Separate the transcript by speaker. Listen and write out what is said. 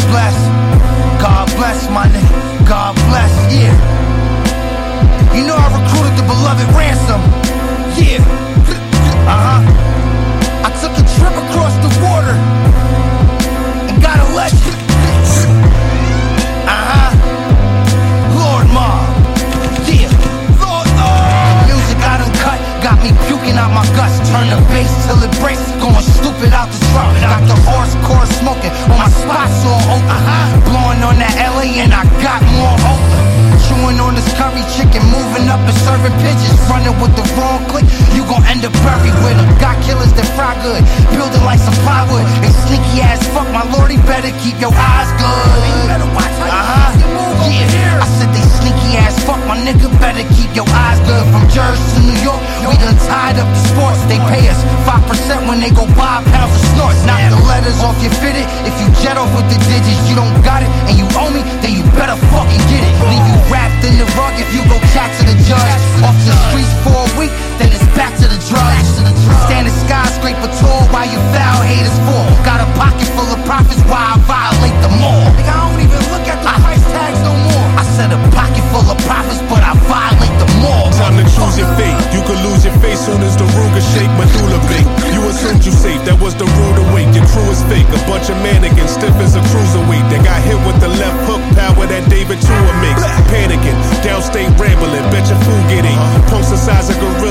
Speaker 1: bless. God bless, my nigga. God bless, yeah. You know I recruited the beloved ransom. Yeah. I took a trip across the water and got elected. Lord Ma. Yeah. Lord The music I done cut got me puking out my guts. Turn the bass till it breaks, going stupid out the truck. Got the horse core smoking on my spots all open. Blowing on that LA and I got more open. Chewing on this curry chicken, moving up and serving pigeons. Running with the wrong click, you gon' end up buried with them. Got killers that fry good, building like some plywood. And sneaky ass fuck, my lordy, better keep your eyes good. Yeah, I said they sneaky ass fuck, my nigga, better keep your eyes good. From Jersey to New York, we done tied up the sports. They pay us 5% when they go buy pounds of snorts. Knock the letters off your fitted. If you jet off with the digits, you don't got it, and you owe me, then you better fucking get it. Leave you wrapped in the rug if you go chat to the judge. Off the streets for a week, then it's back to the drugs. Stand the skyscraper tall while you foul haters fall. Got a pocket full of profits while I violate the mall. I don't even look at the price tags no more. I said a pocket full of profits, but I violate the mall.
Speaker 2: Time to choose your fate. You could lose your face soon as the Ruger shake, medulla bake. You assumed you safe, that was the rude awake. Your crew is fake, a bunch of mannequins, stiff as a cruiserweight. They got hit with the left hook, power that David Tua makes. Panicking, downstate rambling, bet your food get ate. Punks the size of gorilla.